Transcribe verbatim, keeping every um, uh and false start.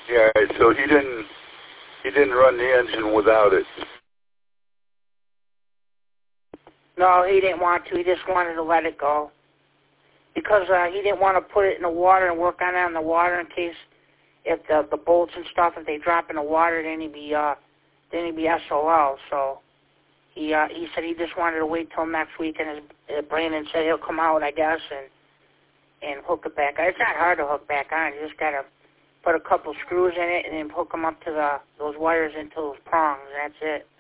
Yeah, so he didn't he didn't run the engine without it. No, he didn't want to. He just wanted to let it go. Because uh, he didn't want to put it in the water and work on it in the water in case if the, the bolts and stuff, if they drop in the water, then he'd be, uh, then he'd be S O L. So he uh, he said he just wanted to wait till next week, and his, uh, Brandon said he'll come out, I guess, and and hook it back on. It's not hard to hook back on. You just got to put a couple screws in it and then hook them up to the those wires into those prongs, and that's it.